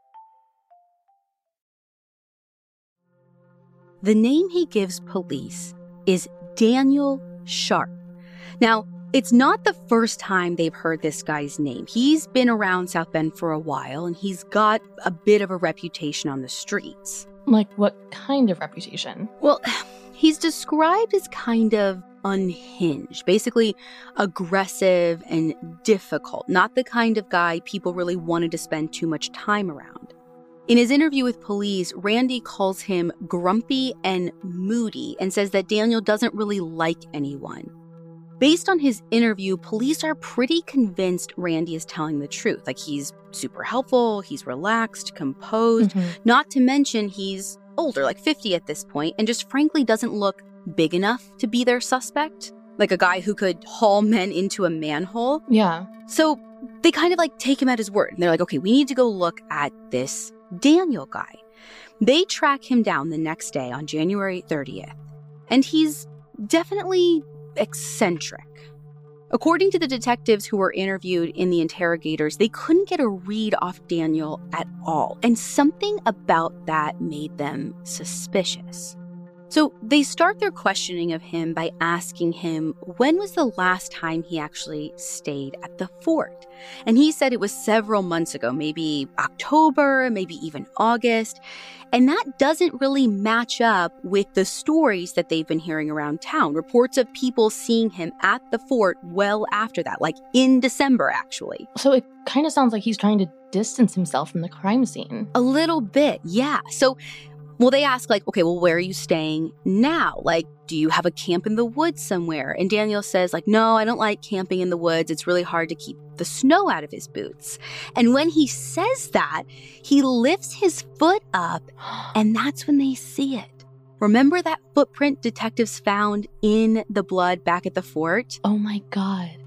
The name he gives police is Daniel Sharp. Now, it's not the first time they've heard this guy's name. He's been around South Bend for a while, and he's got a bit of a reputation on the streets. Like what kind of reputation? Well, he's described as kind of unhinged, basically aggressive and difficult, not the kind of guy people really wanted to spend too much time around. In his interview with police, Randy calls him grumpy and moody and says that Daniel doesn't really like anyone. Based on his interview, police are pretty convinced Randy is telling the truth. Like, he's super helpful, he's relaxed, composed, not to mention he's older, like 50 at this point, and just frankly doesn't look big enough to be their suspect. Like a guy who could haul men into a manhole. Yeah. So they kind of like take him at his word. And they're like, okay, we need to go look at this Daniel guy. They track him down the next day on January 30th. And he's definitely eccentric. According to the detectives who were interviewed in the interrogators, they couldn't get a read off Daniel at all. And something about that made them suspicious. So they start their questioning of him by asking him when was the last time he actually stayed at the fort. And he said it was several months ago, maybe October, maybe even August. And that doesn't really match up with the stories that they've been hearing around town. Reports of people seeing him at the fort well after that, like in December, actually. So it kind of sounds like he's trying to distance himself from the crime scene. A little bit, yeah. So well, they ask, like, okay, well, where are you staying now? Like, do you have a camp in the woods somewhere? And Daniel says, like, no, I don't like camping in the woods. It's really hard to keep the snow out of his boots. And when he says that, he lifts his foot up, and that's when they see it. Remember that footprint detectives found in the blood back at the fort? Oh, my God.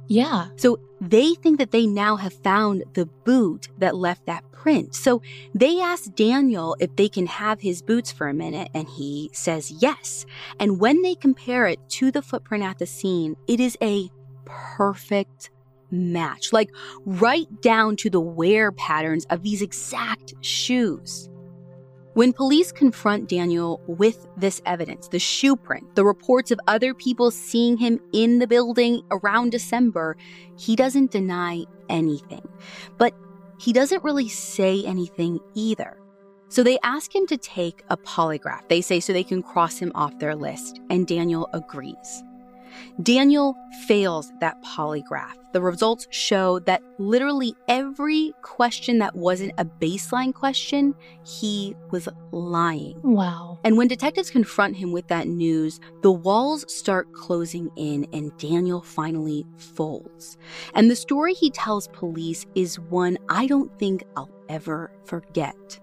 Yeah. So they think that they now have found the boot that left that print. So they ask Daniel if they can have his boots for a minute, and he says yes. And when they compare it to the footprint at the scene, it is a perfect match, like right down to the wear patterns of these exact shoes. When police confront Daniel with this evidence, the shoe print, the reports of other people seeing him in the building around December, he doesn't deny anything. But he doesn't really say anything either. So they ask him to take a polygraph, they say, so they can cross him off their list, and Daniel agrees. Daniel fails that polygraph. The results show that literally every question that wasn't a baseline question, he was lying. Wow. And when detectives confront him with that news, the walls start closing in and Daniel finally folds. And the story he tells police is one I don't think I'll ever forget.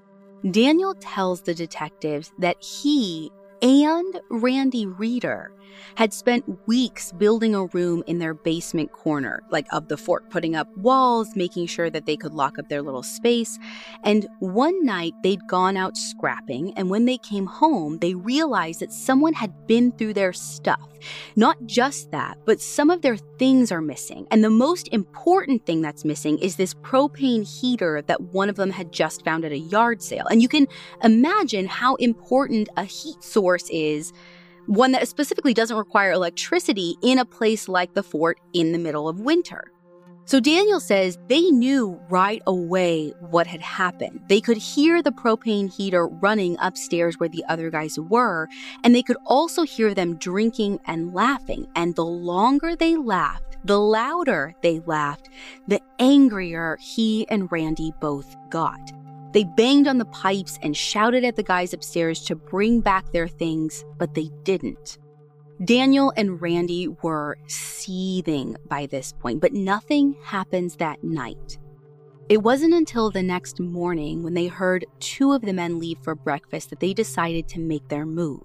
Daniel tells the detectives that he and Randy Reeder had spent weeks building a room in their basement corner, like of the fort, putting up walls, making sure that they could lock up their little space. And one night they'd gone out scrapping, and when they came home, they realized that someone had been through their stuff. Not just that, but some of their things are missing. And the most important thing that's missing is this propane heater that one of them had just found at a yard sale. And you can imagine how important a heat source is, one that specifically doesn't require electricity in a place like the fort in the middle of winter. So Daniel says they knew right away what had happened. They could hear the propane heater running upstairs where the other guys were, and they could also hear them drinking and laughing. And the longer they laughed, the louder they laughed, the angrier he and Randy both got. They banged on the pipes and shouted at the guys upstairs to bring back their things, but they didn't. Daniel and Randy were seething by this point, but nothing happens that night. It wasn't until the next morning when they heard two of the men leave for breakfast that they decided to make their move.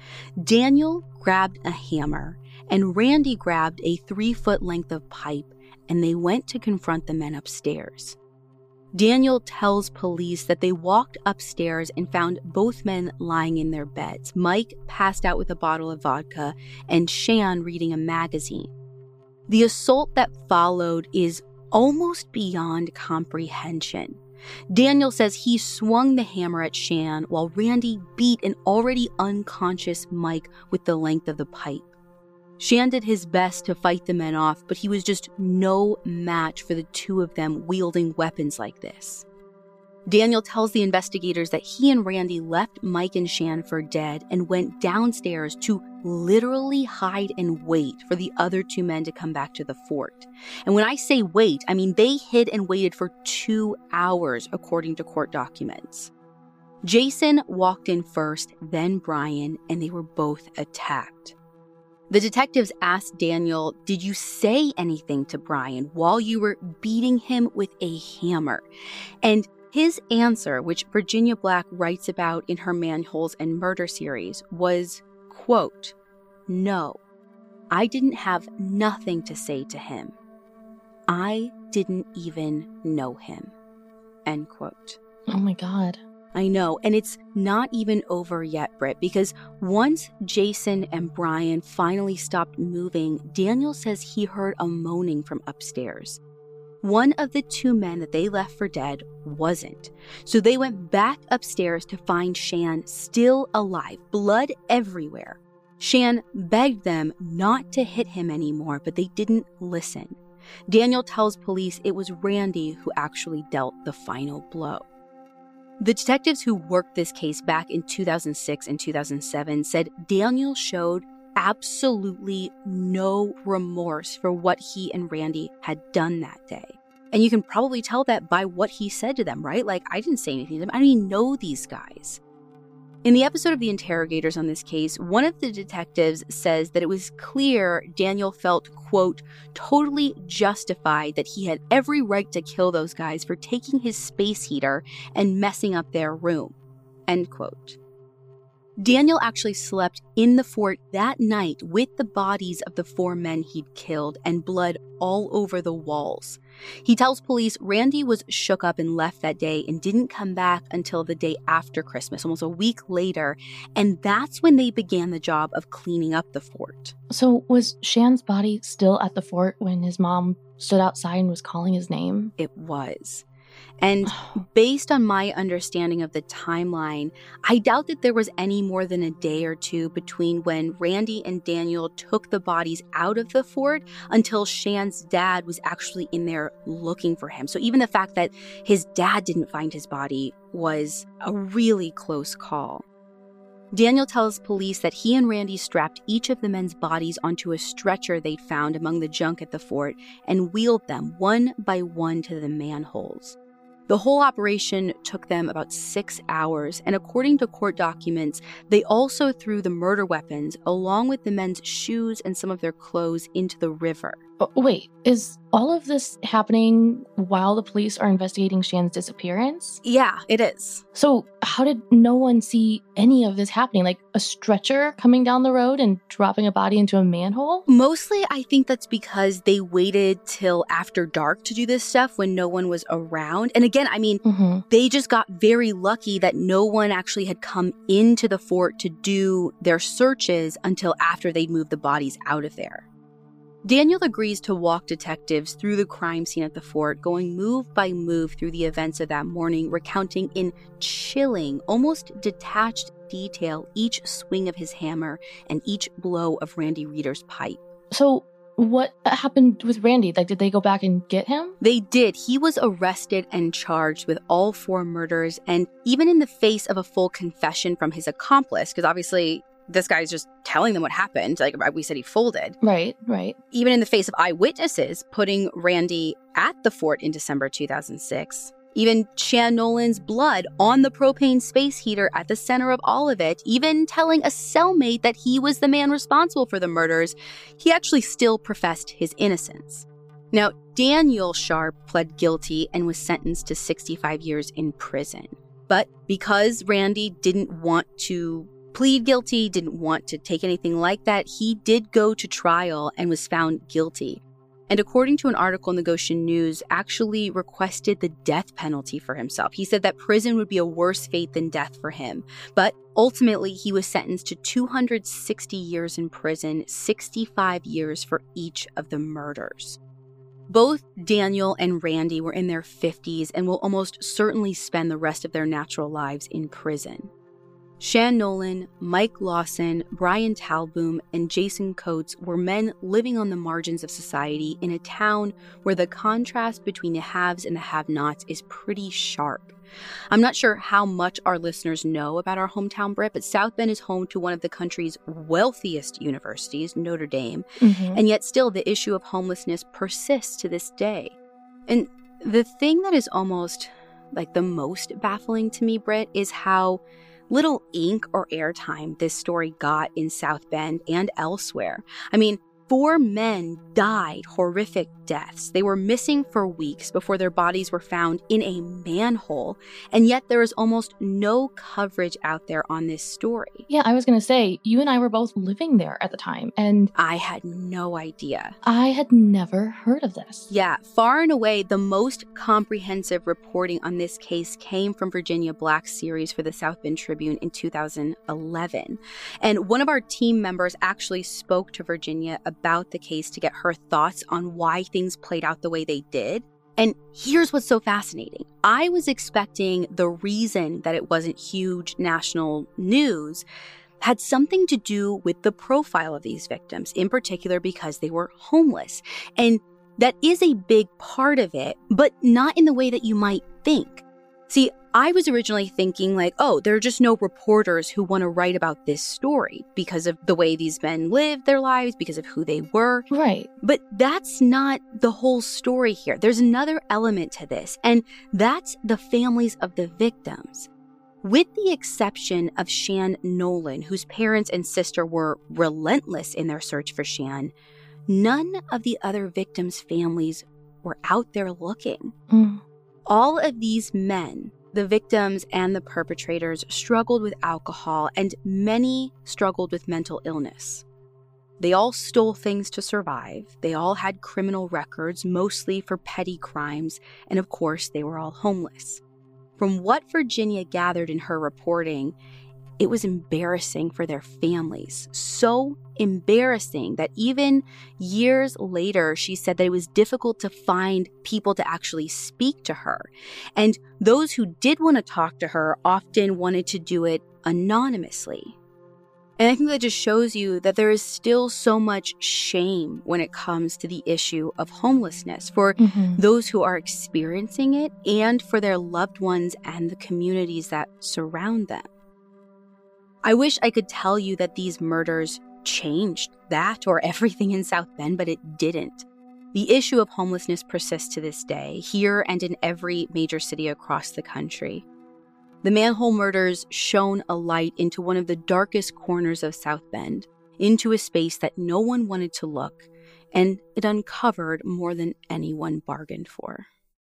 Daniel grabbed a hammer and Randy grabbed a 3-foot length of pipe, and they went to confront the men upstairs. Daniel tells police that they walked upstairs and found both men lying in their beds, Mike passed out with a bottle of vodka and Shan reading a magazine. The assault that followed is almost beyond comprehension. Daniel says he swung the hammer at Shan while Randy beat an already unconscious Mike with the length of the pipe. Shan did his best to fight the men off, but he was just no match for the two of them wielding weapons like this. Daniel tells the investigators that he and Randy left Mike and Shan for dead and went downstairs to literally hide and wait for the other two men to come back to the fort. And when I say wait, I mean they hid and waited for 2 hours, according to court documents. Jason walked in first, then Brian, and they were both attacked. The detectives asked Daniel, "Did you say anything to Brian while you were beating him with a hammer?" And his answer, which Virginia Black writes about in her Manholes and Murder series, was, quote, "No, I didn't have nothing to say to him. I didn't even know him," end quote. Oh my God. I know, and it's not even over yet, Britt, because once Jason and Brian finally stopped moving, Daniel says he heard a moaning from upstairs. One of the two men that they left for dead wasn't, so they went back upstairs to find Shan still alive, blood everywhere. Shan begged them not to hit him anymore, but they didn't listen. Daniel tells police it was Randy who actually dealt the final blow. The detectives who worked this case back in 2006 and 2007 said Daniel showed absolutely no remorse for what he and Randy had done that day. And you can probably tell that by what he said to them, right? Like, I didn't say anything to them. I don't even know these guys. In the episode of The Interrogators on this case, one of the detectives says that it was clear Daniel felt, quote, totally justified that he had every right to kill those guys for taking his space heater and messing up their room, end quote. Daniel actually slept in the fort that night with the bodies of the 4 men he'd killed and blood all over the walls. He tells police Randy was shook up and left that day and didn't come back until the day after Christmas, almost a week later, and that's when they began the job of cleaning up the fort. So was Shan's body still at the fort when his mom stood outside and was calling his name? It was. And based on my understanding of the timeline, I doubt that there was any more than a day or two between when Randy and Daniel took the bodies out of the fort until Shan's dad was actually in there looking for him. So even the fact that his dad didn't find his body was a really close call. Daniel tells police that he and Randy strapped each of the men's bodies onto a stretcher they'd found among the junk at the fort and wheeled them one by one to the manholes. The whole operation took them about 6 hours, and according to court documents, they also threw the murder weapons, along with the men's shoes and some of their clothes, into the river. Wait, is all of this happening while the police are investigating Shan's disappearance? Yeah, it is. So how did no one see any of this happening? Like a stretcher coming down the road and dropping a body into a manhole? Mostly, I think that's because they waited till after dark to do this stuff when no one was around. And again, I mean, they just got very lucky that no one actually had come into the fort to do their searches until after they'd moved the bodies out of there. Daniel agrees to walk detectives through the crime scene at the fort, going move by move through the events of that morning, recounting in chilling, almost detached detail each swing of his hammer and each blow of Randy Reeder's pipe. So what happened with Randy? Like, did they go back and get him? They did. He was arrested and charged with all 4 murders, and even in the face of a full confession from his accomplice, because obviously this guy's just telling them what happened. Like we said, he folded. Right. Even in the face of eyewitnesses putting Randy at the fort in December 2006. Even Shan Nolan's blood on the propane space heater at the center of all of it. Even telling a cellmate that he was the man responsible for the murders. He actually still professed his innocence. Now, Daniel Sharp pled guilty and was sentenced to 65 years in prison. But because Randy didn't want to plead guilty, didn't want to take anything like that, he did go to trial and was found guilty. And according to an article in the Goshen News, actually requested the death penalty for himself. He said that prison would be a worse fate than death for him. But ultimately, he was sentenced to 260 years in prison, 65 years for each of the murders. Both Daniel and Randy were in their 50s and will almost certainly spend the rest of their natural lives in prison. Shan Nolan, Mike Lawson, Brian Talboom, and Jason Coates were men living on the margins of society in a town where the contrast between the haves and the have-nots is pretty sharp. I'm not sure how much our listeners know about our hometown, Britt, but South Bend is home to one of the country's wealthiest universities, Notre Dame, and yet still the issue of homelessness persists to this day. And the thing that is almost like the most baffling to me, Britt, is how little ink or airtime this story got in South Bend and elsewhere. I mean, 4 men died horrific deaths. They were missing for weeks before their bodies were found in a manhole, and yet there is almost no coverage out there on this story. Yeah, I was going to say, you and I were both living there at the time, and I had no idea. I had never heard of this. Yeah, far and away, the most comprehensive reporting on this case came from Virginia Black's series for the South Bend Tribune in 2011. And one of our team members actually spoke to Virginia about the case to get her thoughts on why things played out the way they did. And here's what's so fascinating. I was expecting the reason that it wasn't huge national news had something to do with the profile of these victims, in particular because they were homeless. And that is a big part of it, but not in the way that you might think. See, I was originally thinking like, oh, there are just no reporters who want to write about this story because of the way these men lived their lives, because of who they were. Right. But that's not the whole story here. There's another element to this, and that's the families of the victims. With the exception of Shan Nolan, whose parents and sister were relentless in their search for Shan, none of the other victims' families were out there looking. All of these men, The victims and the perpetrators struggled with alcohol, and many struggled with mental illness. They all stole things to survive. They all had criminal records, mostly for petty crimes, and of course, they were all homeless. From what Virginia gathered in her reporting, it was embarrassing for their families. So embarrassing that even years later, she said that it was difficult to find people to actually speak to her. And those who did want to talk to her often wanted to do it anonymously. And I think that just shows you that there is still so much shame when it comes to the issue of homelessness for those who are experiencing it and for their loved ones and the communities that surround them. I wish I could tell you that these murders changed that or everything in South Bend, but it didn't. The issue of homelessness persists to this day, here and in every major city across the country. The manhole murders shone a light into one of the darkest corners of South Bend, into a space that no one wanted to look, and it uncovered more than anyone bargained for.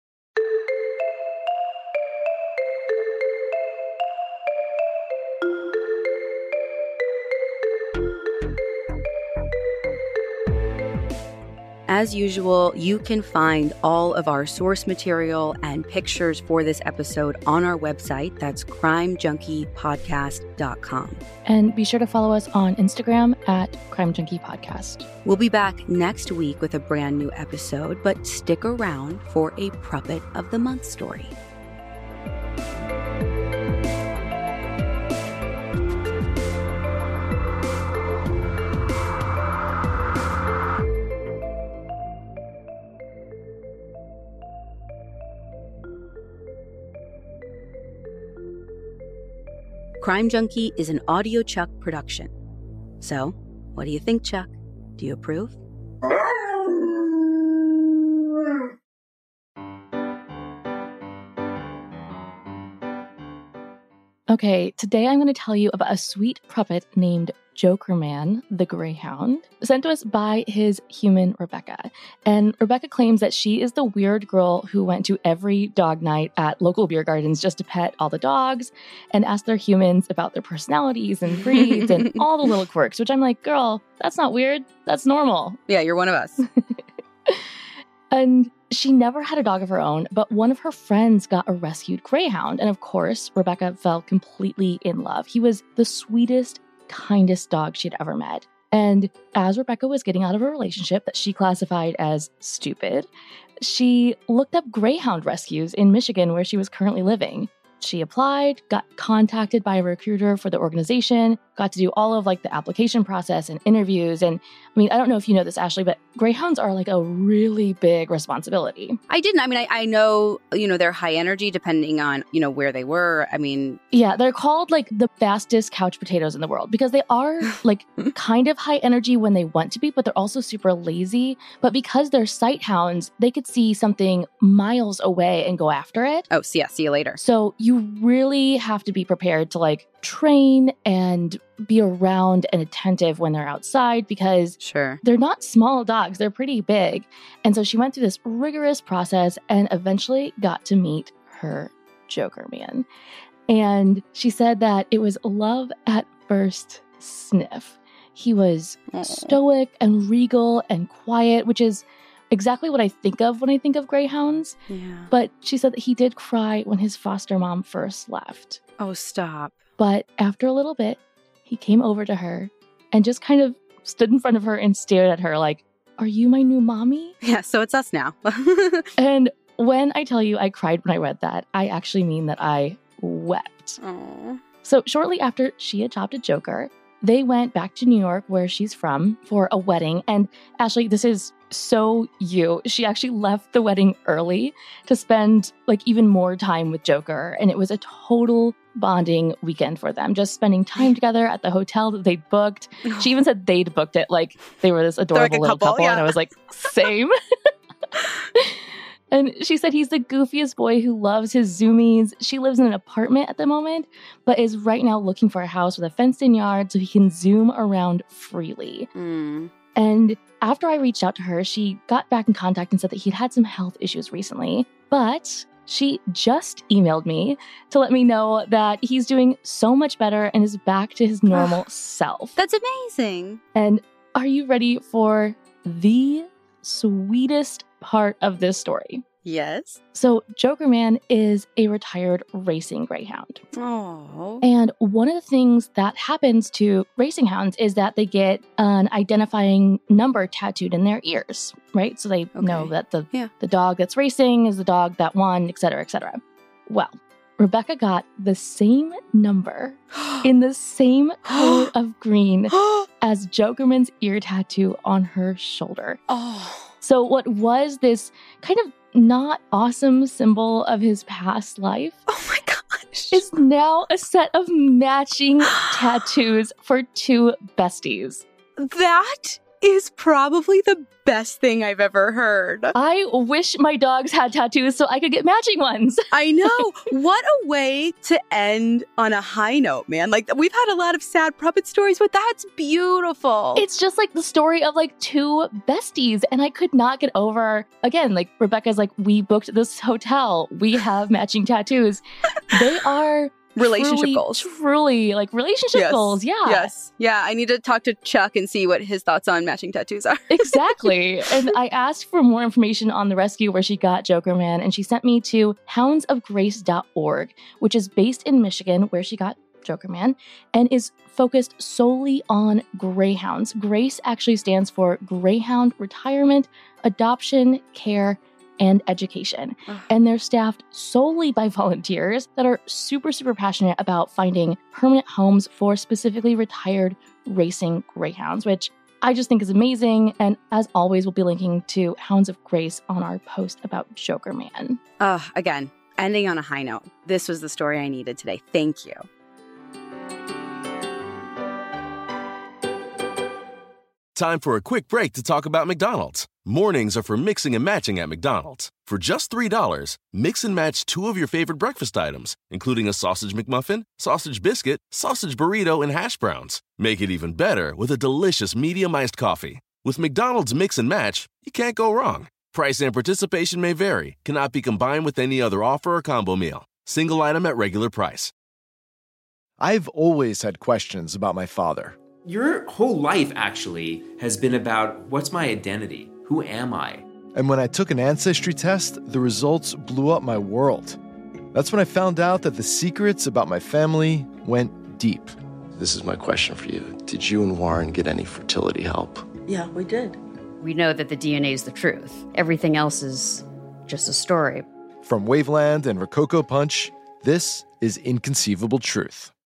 As usual, you can find all of our source material and pictures for this episode on our website. That's crimejunkiepodcast.com. And be sure to follow us on Instagram at Crime Junkie Podcast. We'll be back next week with a brand new episode, but stick around for a Puppet of the Month story. Crime Junkie is an Audio Chuck production. So, what do you think, Chuck? Do you approve? Okay, today I'm going to tell you about a sweet puppet named Joker Man, the Greyhound, sent to us by his human Rebecca. And Rebecca claims that she is the weird girl who went to every dog night at local beer gardens just to pet all the dogs and ask their humans about their personalities and breeds and all the little quirks, which I'm like, girl, that's not weird. That's normal. Yeah, you're one of us. And she never had a dog of her own, but one of her friends got a rescued greyhound. And of course, Rebecca fell completely in love. He was the sweetest, kindest dog she'd ever met. And as Rebecca was getting out of a relationship that she classified as stupid, she looked up greyhound rescues in Michigan, where she was currently living. She applied, got contacted by a recruiter for the organization, got to do all of like the application process and interviews. And I mean, I don't know if you know this, Ashley, but greyhounds are like a really big responsibility. I didn't. I mean, I know, they're high energy depending on, where they were. I mean. Yeah, they're called like the fastest couch potatoes in the world because they are like kind of high energy when they want to be, but they're also super lazy. But because they're sight hounds, they could see something miles away and go after it. Oh, see you later. So you really have to be prepared to like train and be around and attentive when they're outside because they're not small dogs. They're pretty big. And so she went through this rigorous process and eventually got to meet her Joker Man. And she said that it was love at first sniff. He was stoic and regal and quiet, which is exactly what I think of when I think of greyhounds. Yeah. But she said that he did cry when his foster mom first left. Oh, stop. But after a little bit, he came over to her and just kind of stood in front of her and stared at her like, "Are you my new mommy?" Yeah, so it's us now. And when I tell you I cried when I read that, I actually mean that I wept. Aww. So shortly after she adopted Joker, they went back to New York, where she's from, for a wedding. And Ashley, this is so you. She actually left the wedding early to spend like even more time with Joker. And it was a total bonding weekend for them, just spending time together at the hotel that they'd booked. She even said they'd booked it like they were this adorable like little couple. Yeah. And I was like, same. And she said he's the goofiest boy who loves his zoomies. She lives in an apartment at the moment, but is right now looking for a house with a fenced-in yard so he can zoom around freely. And after I reached out to her, she got back in contact and said that he'd had some health issues recently, but She just emailed me to let me know that he's doing so much better and is back to his normal self. That's amazing. And are you ready for the sweetest part of this story? Yes. So Jokerman is a retired racing greyhound. Oh. And one of the things that happens to racing hounds is that they get an identifying number tattooed in their ears, right? So they know that the dog that's racing is the dog that won, et cetera, et cetera. Well, Rebecca got the same number in the same color of green as Jokerman's ear tattoo on her shoulder. Oh. So what was this kind of not awesome symbol of his past life is now a set of matching tattoos for two besties. That is probably the best thing I've ever heard. I wish my dogs had tattoos so I could get matching ones. I know. What a way to end on a high note, man. Like, we've had a lot of sad puppet stories, but that's beautiful. It's just like the story of like two besties. And I could not get over, again, like Rebecca's like, we booked this hotel. We have matching tattoos. They are relationship goals. Truly, like relationship goals. Yeah. Yes. Yeah. I need to talk to Chuck and see what his thoughts on matching tattoos are. Exactly. And I asked for more information on the rescue where she got Jokerman, and she sent me to houndsofgrace.org, which is based in Michigan, where she got Jokerman, and is focused solely on greyhounds. Grace actually stands for Greyhound Retirement, Adoption, Care, and Education. And they're staffed solely by volunteers that are super, super passionate about finding permanent homes for specifically retired racing greyhounds, which I just think is amazing. And as always, we'll be linking to Hounds of Grace on our post about Jokerman. Again, ending on a high note. This was the story I needed today. Thank you. Time for a quick break to talk about McDonald's. Mornings are for mixing and matching at McDonald's. For just $3, mix and match two of your favorite breakfast items, including a sausage McMuffin, sausage biscuit, sausage burrito, and hash browns. Make it even better with a delicious medium iced coffee. With McDonald's Mix and Match, you can't go wrong. Price and participation may vary, cannot be combined with any other offer or combo meal. Single item at regular price. I've always had questions about my father. Your whole life, actually, has been about what's my identity? Who am I? And when I took an ancestry test, the results blew up my world. That's when I found out that the secrets about my family went deep. This is my question for you. Did you and Warren get any fertility help? Yeah, we did. We know that the DNA is the truth. Everything else is just a story. From Waveland and Rococo Punch, this is Inconceivable Truth.